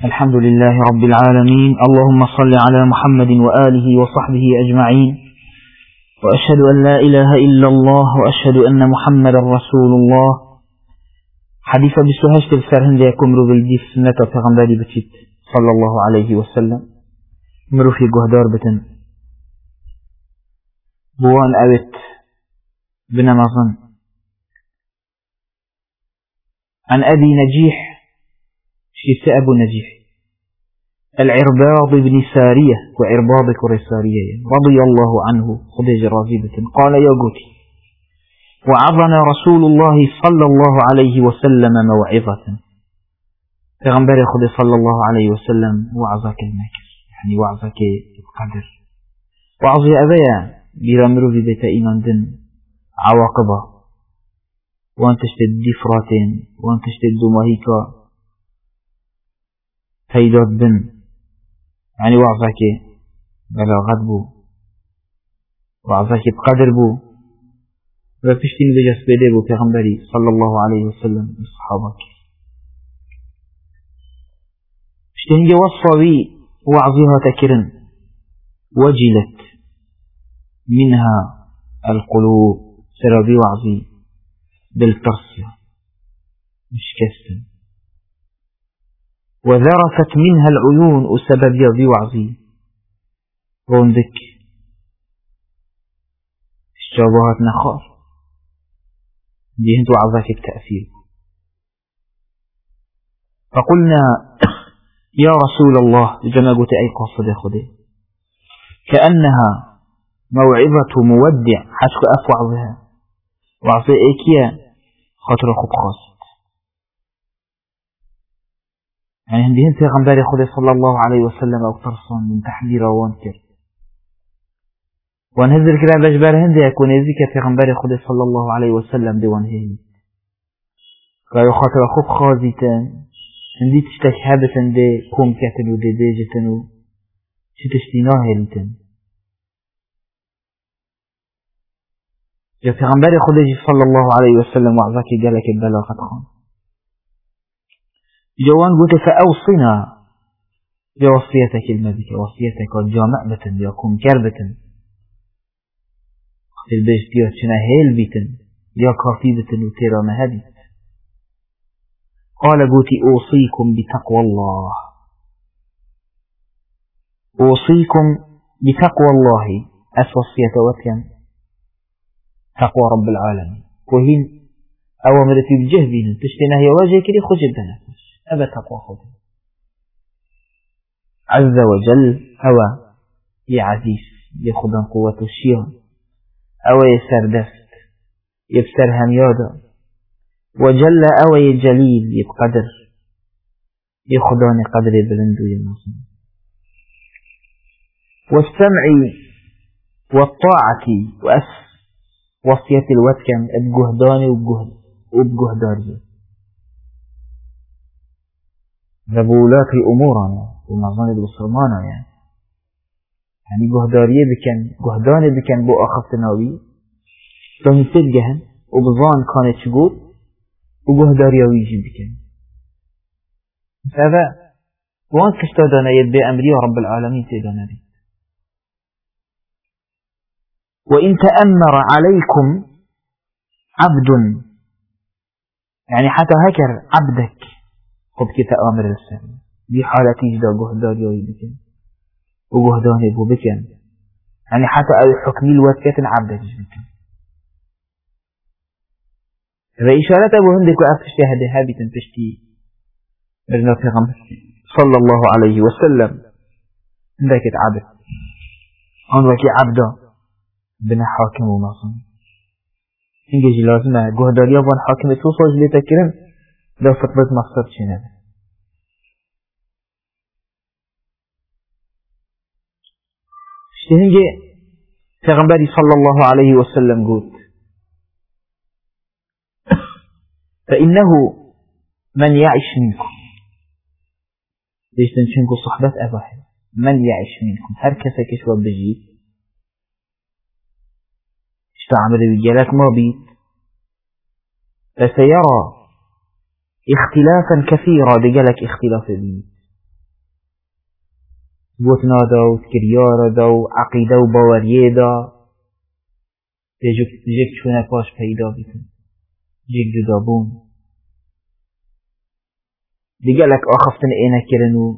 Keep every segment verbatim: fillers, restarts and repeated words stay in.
الحمد لله رب العالمين. اللهم صل على محمد وآله وصحبه أجمعين، وأشهد أن لا إله إلا الله وأشهد أن محمد رسول الله. حديث بسهشت الفرهن ليكم رو بالديف سنة پیغمبری بچید صلى الله عليه وسلم. مرو في قهدار بتن بوان أوت بنمازن عن أبي نجيح شيس أبو نجيح العرباض بن سارية وعرباض كري سارية رضي الله عنه خدج راضيبة قال يا قوتي وعظنا رسول الله صلى الله عليه وسلم موعظة پیغمبر خود صلى الله عليه وسلم وعظك المكر يعني وعظك القدر وعظي أبيا بيرامرو في بيت إيمان دن عواقبه وانتشتد دفراتين وانتشتد دمهيكا هيدات بن يعني وعظك بلاغت بو وعظك بقدر بو وفشتين بجس بيدي بو پیغمبري صلى الله عليه وسلم الصحابك فشتين جي وصفي وعظها تكرن وجلت منها القلوب سرابي وعظي بالترسية مش كستن وذرفت منها العيون وسبب يضي وعظي روندك الشابهات نخار دي هنتو عظاك التأثير. فقلنا يا رسول الله جمع قلت أي قصد خده كأنها موعظة مودع حشك أفوعظها وعظي إيكيا خاطر خب خاص يعني هندين پیغمبر خود صلى الله عليه وسلم او ترسان من تحذير وانكر وانهزر كلا بجبار هندي يكون يزيك پیغمبر خود صلى الله عليه وسلم دي وانهين قالوا خاطر خوب خازيتان هندي تشتك هابتن دي كوم كاتنو دي ديجتنو شتشتيناه هلتن يا پیغمبر خود صلى الله عليه وسلم وعظاك قالك البلاغة خان جوان قلت فأوصنا بوصيتك المبكة وصيتك والجامع بتن يكون كربتن وقت البيش ديوت شنا هيل بيتن يا كافي بتن وتيرا مهدي قال قلت أوصيكم بتقوى الله أوصيكم بتقوى الله أسوصية وكن تقوى رب العالمين وهين أوامرتي بجهبين تشتنا هي واجه كده خجبنا أبا تقوى خذ عز وجل هوا يا عزيز يخدم قوة الشيان أو يسر دست يبسر هميادا وجل أو يجليل يبقدر يخدان قدر بلندو ينصن والسمع والطاعة وأس وصية الوتكن الجهدان وبجهداري ذبولات أمورنا ومظانة بصرمانا يعني يعني جهدارية بكن جهدان بكن بو أخف تناوي لهم تدجهن وبظان كانت شقود وجهدارية ويجي بكن هذا وان كشتادنا يد بأمري رب العالمين تيدنا بي وإن تأمر عليكم عبد يعني حتى هكر عبدك خب كتا آمر السلام دي حالتي جدا قهدان يوي بكن وقهدان يبو بكن يعني حتى أو حكمي الواتكة عبدك بكن فإشارة أبو هندك وأفتشتي هذه هابي تنفشتي برنا في غمس صلى الله عليه وسلم عندك عبد عندك عبدا بنا حاكم ومصن إنجي لازمة قهدان يبون حاكم توصل لتكرم لو فطبت مقصد شنو شتهنجي پیغمبری صلى الله عليه وسلم قلت فإنه من يعيش منكم ليش تنشنكو صحبة أباحي من يعيش منكم هر كسا كشوى بجيب اشتعمل رجالات ما بيت فسيرى اختلافا كثيرا بجلك اختلاف بيت گوتنا دا و تکریار دا و عقیده و باوریه دا جک چونه پاش پیدا بیتن جک جدا بون دی گلک آخفتن اینا کرن و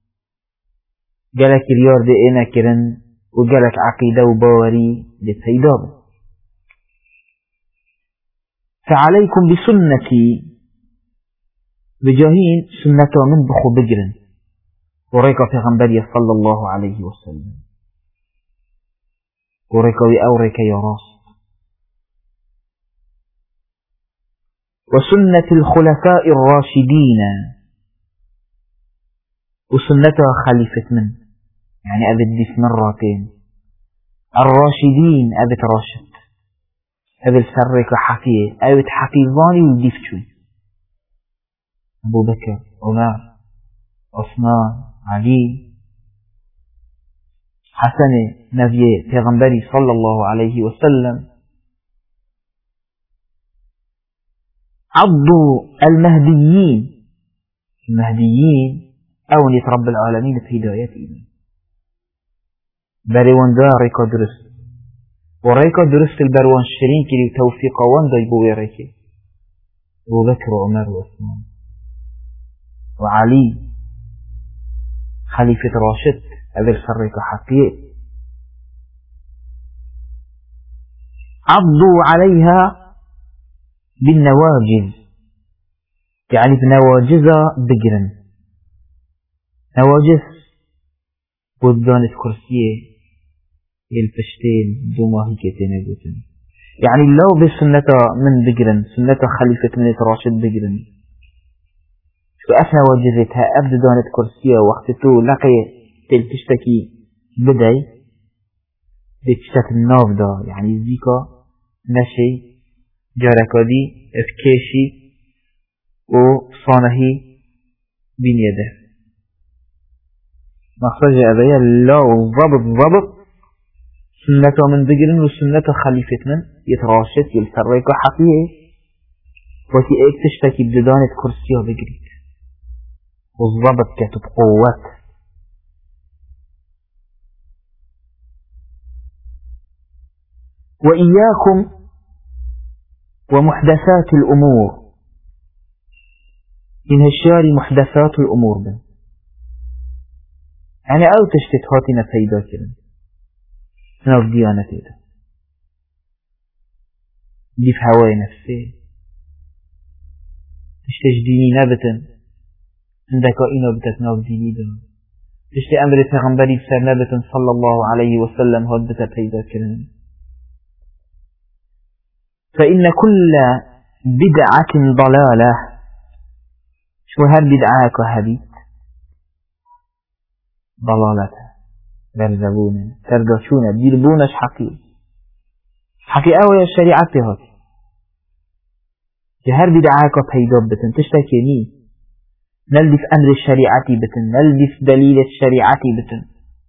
گلک ریار دی اینا کرن و گلک عقیده و باوری دی پیدا بون. فعليكم بسنتي بجاهين سنة من بخو بجرن وريكا في غنبرية صلى الله عليه وسلم وريكا وأوريكا يا راس وسنة الخلفاء الراشدين وسنتها خليفة من يعني أبد ديف مرتين الراشدين أبد راشد أبد سرك حفيه أبد حفيظاني وديف شوي أبو بكر عمر عثمان علي حسن نبي پیغمبری صلى الله عليه وسلم عضوا المهديين المهديين أونيت رب العالمين في هداية إيمان بروان دا ريكا درست وريكا درست البروان شرين كي توفيق وان دا يبوي ريكي أبو بكر وعمر وعثمان وعلي خليفة راشد هذا السرق حقيقي عضوا عليها بالنواجذ يعني بنواجذها بجرن نواجذ ودان الكرسية الفشتين دوما هيك تنبوتن يعني لو بسنة من بجرن سنة خليفة من راشد بجرن وأثنى وجزتها أبدو دانت كرسية وقتتو لقي تلتشتكي بداي بتشتك الناف دا يعني زيكا نشي جاركا دي افكيشي وصانهي بين يده مقصد أبايا لا ضبط ضبط سنة من بقرن وسنة خليفة من يتراشد يلتريك حقيقي وتي ايك تشتكي بدانت كرسية بقريت والضبط كتب قوات وإياكم ومحدثات الأمور إن هالشاري محدثات الأمور بن يعني أو تشتت هاتنا فايدة كرن ناف ديانة إذا دي في هواي نفسي تشتجديني نبتا عندك إنا بتتناف ديني دا تشتي أمر تغنبري بسرنبة صلى الله عليه وسلم هاد بتتفيدا كرن فإن كل بدعة ضلالة شو هاد بدعاك وهديت ضلالة برزبونة تردشونة ديربونش حقي حقي أوي الشريعة هاد جهر بدعاك وبيدا بتن تشتكي مين نلدف أمر الشريعة بتن نلدف دليل الشريعة بتن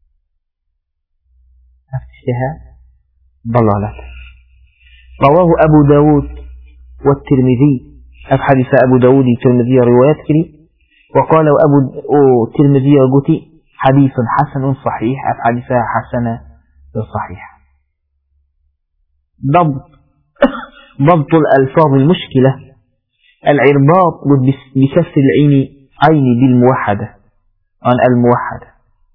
أفتشتها ضلالة رواه أبو داود والترمذي أبحدث أبو داود الترمذي روايات كري وقال أبو الترمذي قتي حديث حسن صحيح أبحدثها حسنة صحيح ضبط ضبط الألفاظ المشكلة العرباط بكسر العين عين بالموحدة عن الموحدة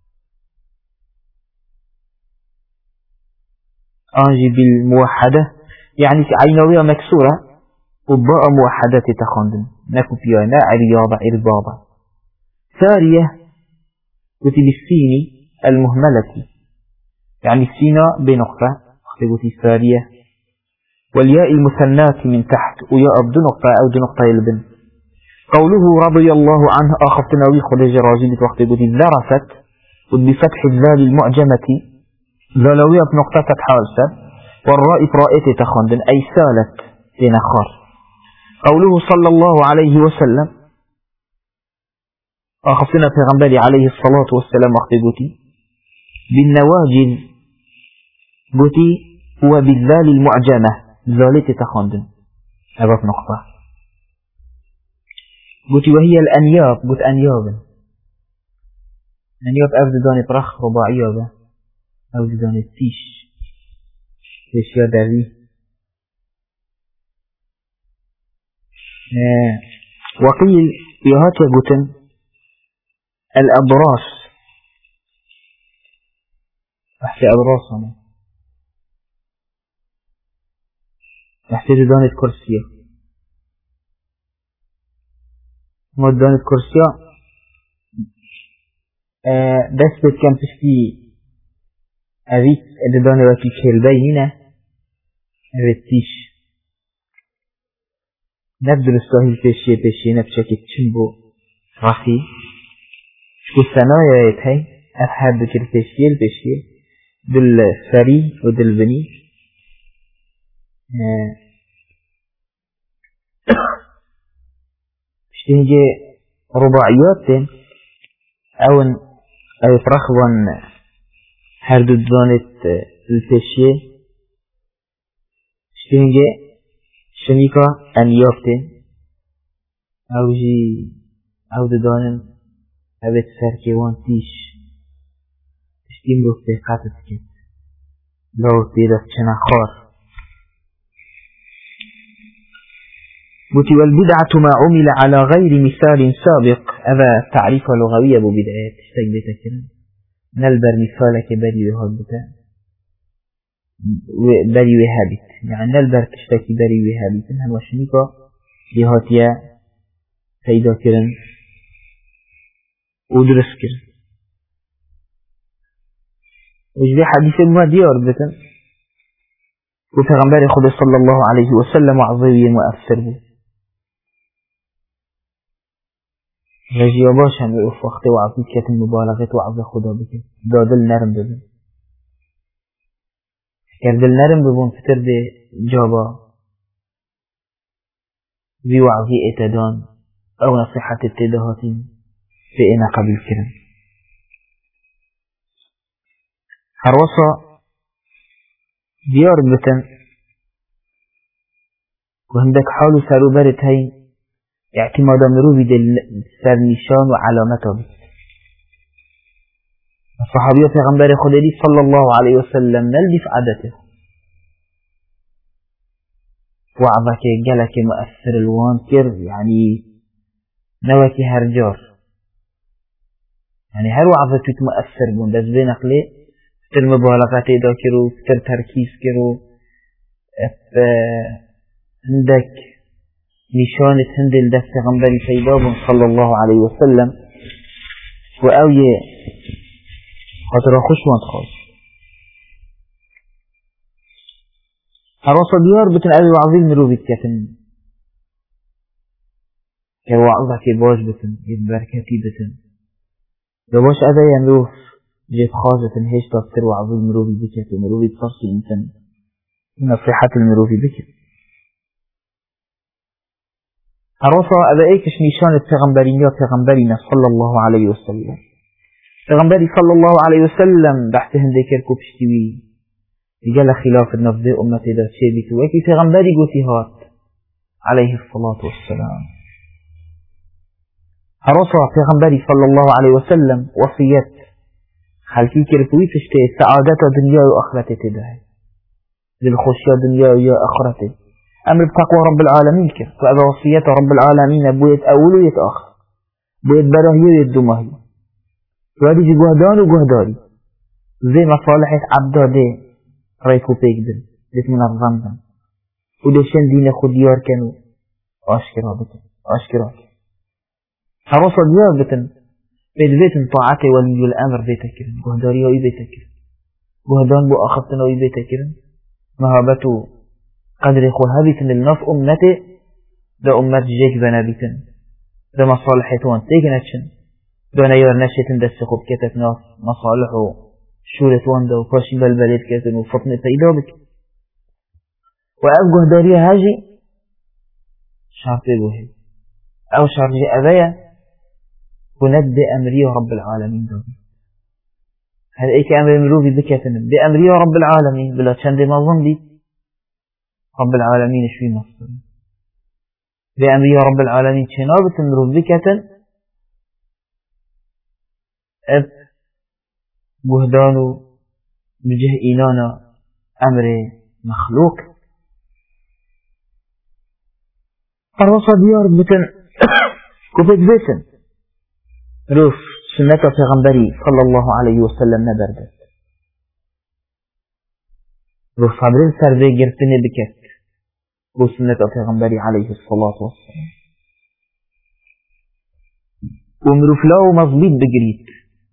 أنجي بالموحدة يعني عينوية مكسورة وضاء موحدة تخندن نكو فيها نا رياضة عرباضة ثانية قلت بالسين المهملة يعني السين بنقطة قلت الثانية والياء المثنات من تحت وياء بنقطة أو بنقطة البن قوله رضي الله عنه أخذتنا ويخرج راجل وقت قلت ذرفت بفتح الذال المعجمة ذالوية بنقطة فتحة والراء رائت تخندن أي سالت لنخار قوله صلى الله عليه وسلم أخذتنا في غنبالي عليه الصلاة والسلام وقت قلت بالنواجل قلت هو بالذال المعجمة ذالت تخندن أبا نقطة قلت وهي الأنياب قلت أنياب من يوف أو دانت رخ رباعية به أو دانت تيش تيش يا دابي اه وقيل يهات يقولن الأبراس أحسي أبراسهم أحسي دانت كرسية مدان الكرسي أه بس كان تشتي أبيت أددان وكي كيلبي هنا أبتيش نبدو الساهل بشي بشي نبشكي تشنبو رخي شكو السنايا يتهي أفحاد بكر بشي البشي دل فري ودل بني أه تنجي رباعيات أو أو ترخبا هردو دانت الفشية تنجي شنيكا أنيابتين أو جي أو دانن أبت سركيوان تيش تشتيم رو في قاتتك لو تيرك شنخار بوتي والبدعة ما عمل على غير مثال سابق هذا تعريف لغوي أبو بدعات تشتاق بتكرن نلبر مثالك بري وهابتا بري وهابت يعني نلبر تشتاك بري وهابت هم وشنيكا لهاتيا سيدا كرن ودرس كرن وجبه حديث ما ديار بتن وفغنبري خد صلى الله عليه وسلم وعظيم وأفسر به رجيا باش هم يقف وقت وعظيم كت المبالغة وعظ خدا بك دادل نرم ببن كردل نرم ببن فتر دي جابا ذي وعظي اتدان او نصيحة ابتداهاتين في انا قبل كرم هروسا ديار بتن وهندك حالو سارو برد هاي اعتماد مروفي دل سرنشان وعلامته الصحابية پیغمبر خدای صلى الله عليه وسلم نلبس عادته وعظك جلك مؤثر الوانكر يعني نوكي هرجار يعني هر وعظك مؤثر بون بس بينك ليه فتر مبالغات ادا كرو فتر تركيز كرو عندك نشانة هندل دست پیغمبری پیدا صلى الله عليه وسلم و اوی خاطر خوشوان خواست هراسا دیار بتن اوی وعظی مروبید کتن که وعظه که باش بتن ید برکتی بتن و باش اوی امروف جيب خاصة هيش تفسير وعظيم مروفي بكت ومروفي تصرصي إنسان نصيحة المروفي بكت هراسا أبقيكش نيشان التغنبرينيات تغنبرينا صلى الله عليه وسلم تغنبري صلى الله عليه وسلم بحتهم ذكركو بشتوي يقال خلاف النفذ أمتي دا شيبت وكي تغنبري قتهات عليه الصلاة والسلام هراسا تغنبري صلى الله عليه وسلم وصيات خلقي كرتوي تشتي سعادة دنيا وآخرته تدهي للخشية دنيا وآخرته أمر بتقوى رب العالمين كر فأبا وصية رب العالمين بويت أول ويتآخر بويت براهي ويدمهي وهذه جهدان وجهداري زي مصالحة عبدا دي ريكو بيكدن ديت من الظنبن ودشن دين خديار كانوا أشكرا بكن أشكرا حرصة ديار بكن بيت بيتن طاعتي ولي الأمر بيتكرن جهداري وي بيتكرن جهدان بو أخذتنا وي بيتكرن مهابتو قدر يخو هابتن للناف أمتي دا أمت جيك بنابتن دا مصالحتوان تيجنتشن دانا يار نشتن دستخوب كتت ناف مصالحو شورة واندا وفاشن بالبلد كتن وفطن فإدا بك وأبقه داريا هاجي شرط بوهي أو شرط أبايا وند أمريه رب العالمين دابي هل أيك أمر مروفي بكتن بأمريه رب العالمين بلا تشند ما ظنبي رب العالمين شوي مصر بأمريه رب العالمين شنابة مروف بكتن بهدانو بجه إينانا أمر مخلوق أرواصا ديار بتن كفت بيتن روف سنة پیغمبری صلى الله عليه وسلم نبرده روف صبرين سرده گرتنه بكت رو سنة پیغمبری عليه الصلاة والسلام ومروف لاو مظبيط بجريت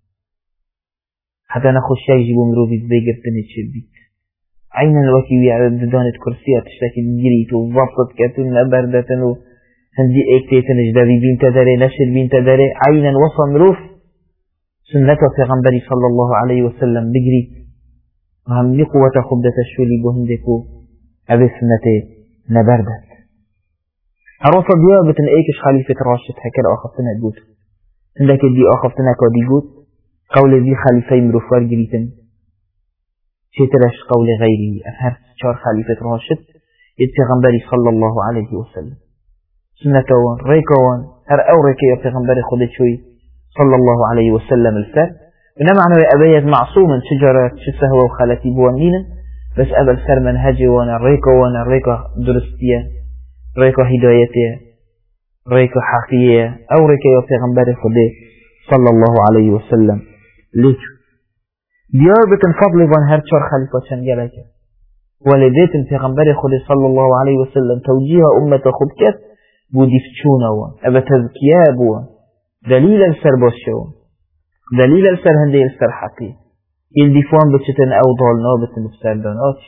حتى نخش يجيب مروفي بجرتنه تشبيت عينا الوكي ويعددانت كرسيات تشتكي بجريت وضبطت كتن نبردتن هندي اكتيتن اجدادي بين تدري نشر بين تدري عينا وصل مروف سنة پیغمبری صلى الله عليه وسلم بجريت وهم دي قوة خبدة الشولي بهندكو هذه سنة نبردت هروصل ديابة ايكش خليفة راشد هكذا اخفتنا قوت عندك دي اخفتنا كودي قوت قول دي خليفة مروفار جريتن شترش قول غيري افهر شار خليفة راشد يتغنبري صلى الله عليه وسلم سنتوان ريكوان هر او ريكي يتغنبري خود شوي صلى الله عليه وسلم الفر إنما معنى أبيت معصوما شجرة شسهوة وخالتي بوانينا بس أبا الفر منهجي وانا ريكو وانا ريكو درستية ريكو هدايتية ريكو حقيقية أو ريكو يتغنبري خود صلى الله عليه وسلم ليش ديار بتن فضل وان هر چار خليفة شنجلك ولديت پیغمبر خود صلى الله عليه وسلم توجيه أمة خود كت بوديفتشونا وان أبا تذكية بوان دليل السر باشون دليل السر هندي السر حقي يلدفوان بچتن أو ضالنا بتن بسردان آتش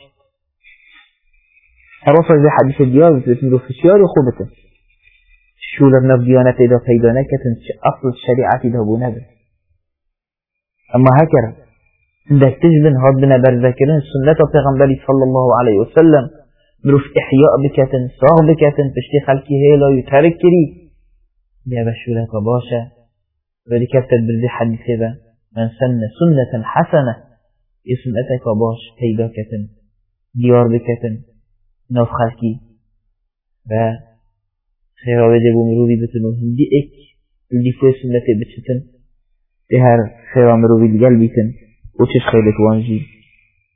هرصة زي حديث الديار بتن رفشيار خوبتن شولر نف ديانة إذا فيدانا كتن أصل الشريعة إذا بو أما هكذا عندك تجبن هاد بنا برذكرين سنة پیغمبری صلى الله عليه وسلم مروف إحياء بكتن ساغ بكتن تشتي خلقي هيلا يترك كري يا بشولك باشا ولي كتب برزي حديثة با من سن سنة حسنة يسنتك باش هيدا كتن ديار بكتن ناف خلقي و خيرا وجب مروفي بتنو هندي اك اللي فوي سنة بتشتن تهر خيرا مروفي القلب بتن وتش خيلة وانجي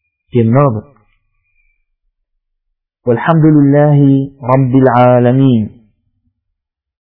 جنابك والحمد لله رب العالمين.